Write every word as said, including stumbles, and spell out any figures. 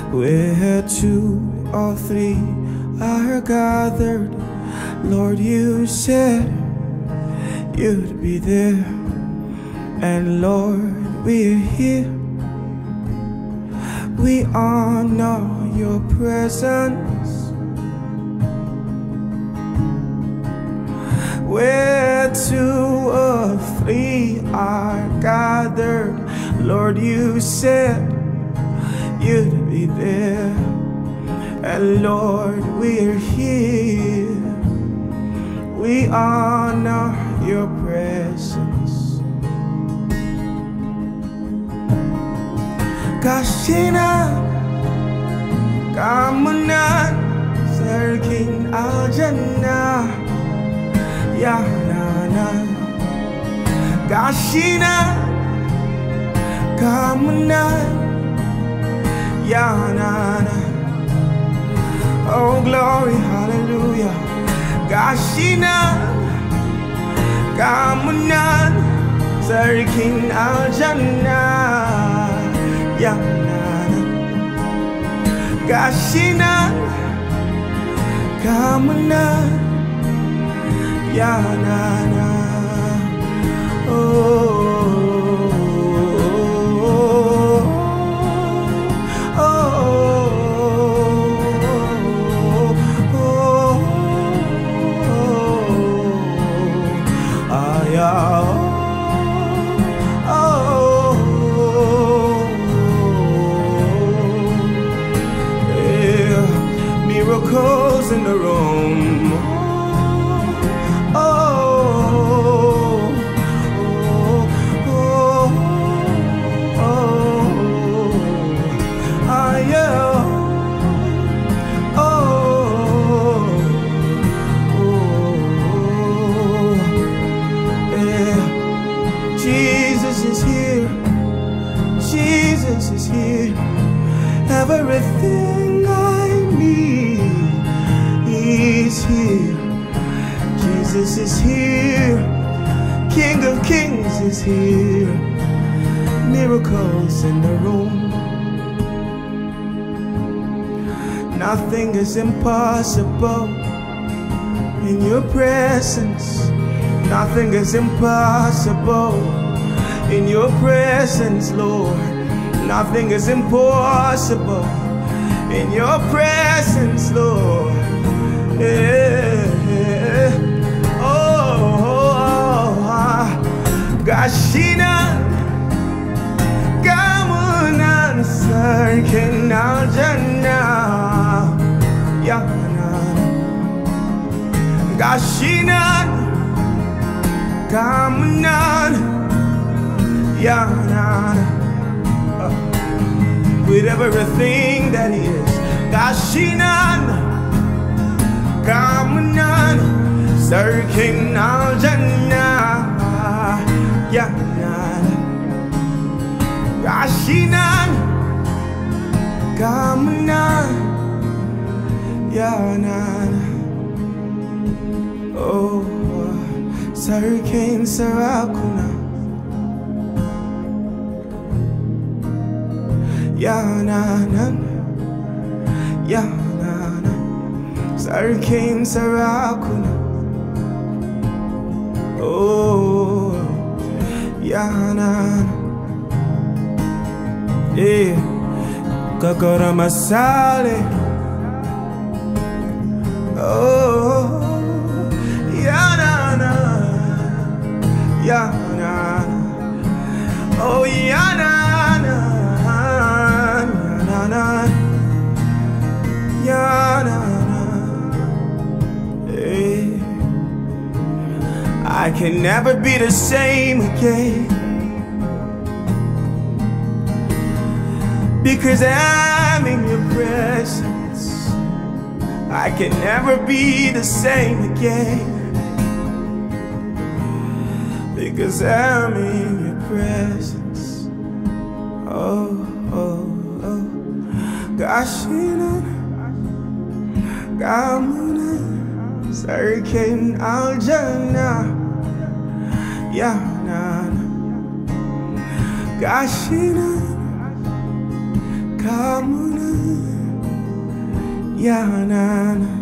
Where two or three are gathered, Lord, you said you'd be there. And Lord, we're here. We honor your presence. Where two or three are gathered, Lord, you said you'd be there. And Lord, we're here. We honor your presence. Kashina Kamunan Sarkin Al-Jannah Ya Nana Kashina Kamunan Ya Nana. Oh glory, hallelujah. Kashina Kamunan Sarkin Al-Jannah Ya Nana Kashina Kamunan Ya Nana. Oh miracles in the room. Oh, oh, oh, oh, oh, ah, yeah. Oh, oh, yeah. Jesus is here. Jesus is here. Everything I need, He's here. Jesus is here. King of Kings is here. Miracles in the room. Nothing is impossible in your presence. Nothing is impossible in your presence, Lord. Nothing is impossible in your presence, Lord. Yeah. Oh, oh, oh. Kashina Kamunan Sarkin Al-Jannah Ya Nana Kashina Kamunan Ya Nana. With everything that He is, Kashinan Kamunan Sarkin Al-Jannah Ya Nana Kashinan Kamunan Ya Nana. Oh, Sarkin Sarakuna Ya Nana, Ya Nana, Sarkin Sarakuna. Oh, Ya Nana. Yeah, Kakara Masale. Oh, Ya Nana, Ya Nana. Oh, Ya Nana. Ya Nana. Hey. I can never be the same again, because I'm in your presence. I can never be the same again, because I'm in your presence. Oh, oh, oh. Kashina Kamunan Sarkin Al-Jannah Ya Nana Kashina Come on, yeah, na, na.